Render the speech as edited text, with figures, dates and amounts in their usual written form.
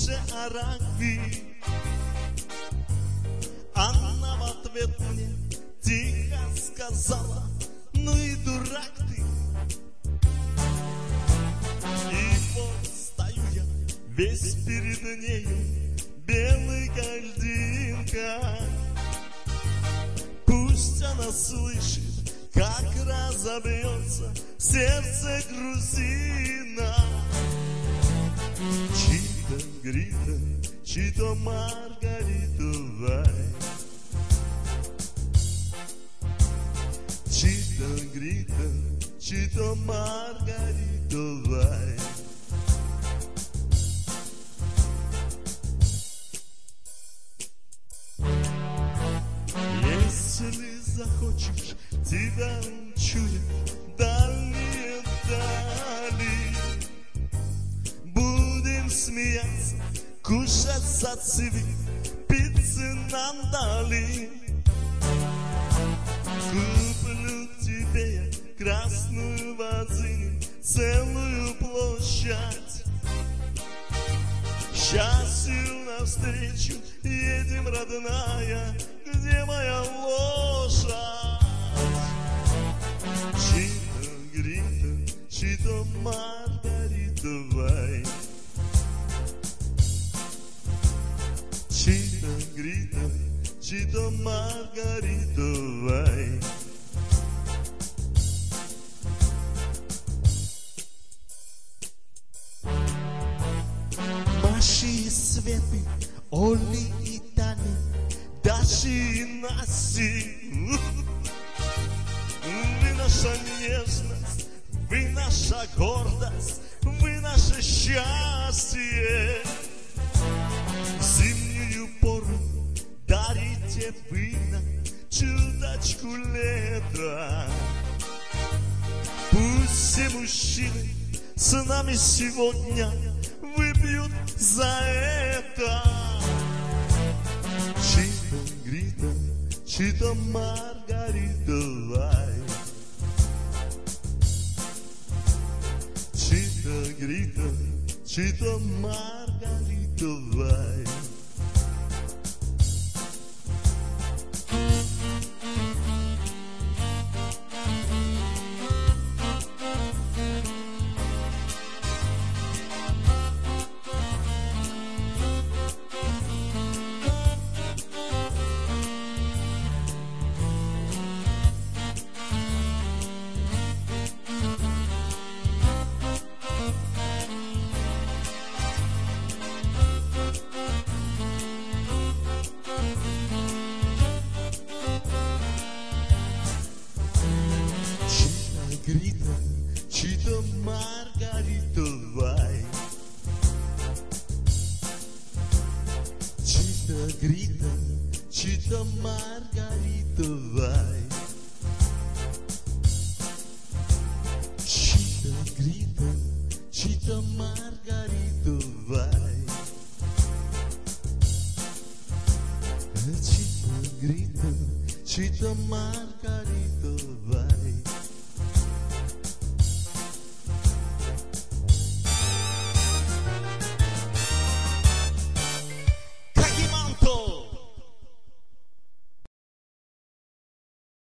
больше араби. Она в ответ мне тихо сказала: ну и дурак ты. И вот стою я весь перед нею, белый гальдинка. Пусть она слышит, как разобьется сердце грузина. Чито грита, чито маргаритовай. Чито грита, чито маргаритовай. Если захочешь, тебя учу я дальние дали. Будем смеяться, кушать сациви, пиццы нам дали. Куплю тебе я красную вазину, целую площадь. Счастью навстречу едем, родная, где моя лошадь? Чито грита, чито маргаритовай. Чито грита, чито маргаритовай. Маши и Светы, Оли и Тани, Даши и Наси. Вы наша нежность, вы наша гордость, вы наше счастье. В зимнюю пору дарите вы нам чуточку лета. Пусть все мужчины с нами сегодня выпьют за это. Чито грита, чито маргаритовай. Чито грита, чито маргаритовай. Грита, чито маргаритовай. Чито грита, чито маргаритовай. Чито грита, чито маргаритовай. Чито грита, чито маргаритовай.